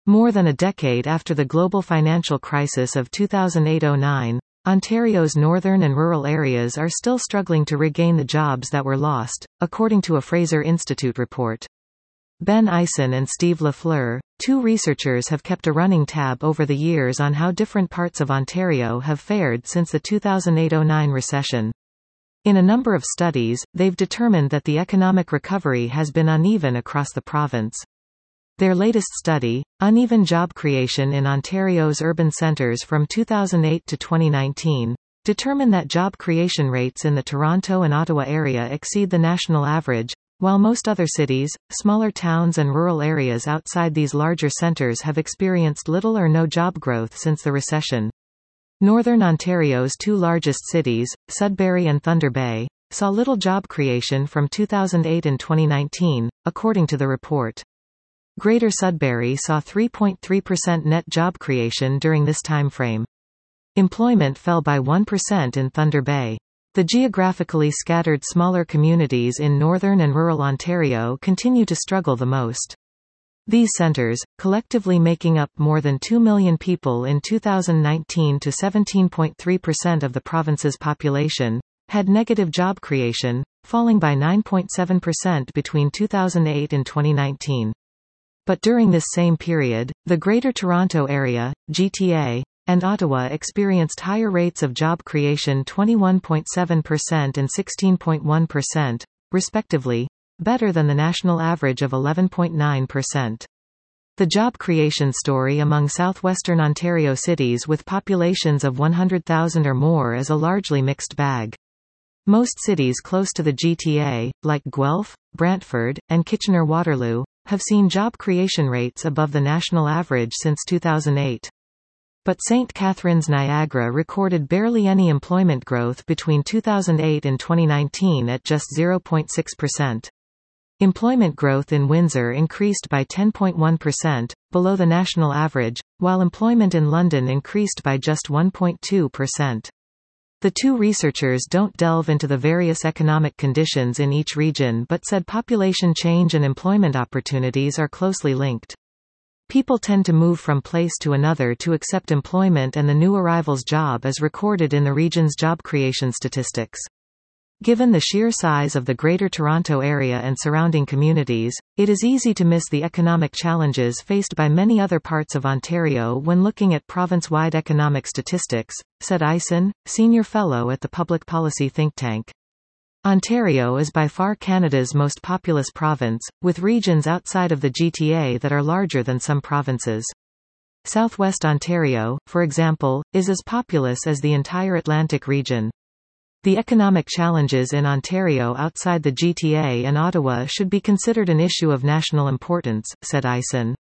More than a decade after the global financial crisis of 2008–09, Ontario's northern and rural areas are still struggling to regain the jobs that were lost, according to a Fraser Institute report. Ben Eisen and Steve Lafleur, two researchers, have kept a running tab over the years on how different parts of Ontario have fared since the 2008–09 recession. In a number of studies, they've determined that the economic recovery has been uneven across the province. Their latest study, Uneven Job Creation in Ontario's Urban Centres from 2008 to 2019, determined that job creation rates in the Toronto and Ottawa area exceed the national average, while most other cities, smaller towns and rural areas outside these larger centres have experienced little or no job growth since the recession. Northern Ontario's two largest cities, Sudbury and Thunder Bay, saw little job creation from 2008 and 2019, according to the report. Greater Sudbury saw 3.3% net job creation during this timeframe. Employment fell by 1% in Thunder Bay. The geographically scattered smaller communities in northern and rural Ontario continue to struggle the most. These centres, collectively making up more than 2 million people in 2019 to 17.3% of the province's population, had negative job creation, falling by 9.7% between 2008 and 2019. But during this same period, the Greater Toronto Area, GTA, and Ottawa experienced higher rates of job creation, 21.7% and 16.1%, respectively, better than the national average of 11.9%. The job creation story among southwestern Ontario cities with populations of 100,000 or more is a largely mixed bag. Most cities close to the GTA, like Guelph, Brantford, and Kitchener-Waterloo, have seen job creation rates above the national average since 2008. But St. Catharines Niagara recorded barely any employment growth between 2008 and 2019 at just 0.6%. Employment growth in Windsor increased by 10.1%, below the national average, while employment in London increased by just 1.2%. The two researchers don't delve into the various economic conditions in each region but said population change and employment opportunities are closely linked. People tend to move from place to another to accept employment, and the new arrival's job is recorded in the region's job creation statistics. Given the sheer size of the Greater Toronto Area and surrounding communities, it is easy to miss the economic challenges faced by many other parts of Ontario when looking at province-wide economic statistics, said Eisen, Senior Fellow at the Public Policy think tank. Ontario is by far Canada's most populous province, with regions outside of the GTA that are larger than some provinces. Southwest Ontario, for example, is as populous as the entire Atlantic region. The economic challenges in Ontario outside the GTA and Ottawa should be considered an issue of national importance, said Eisen.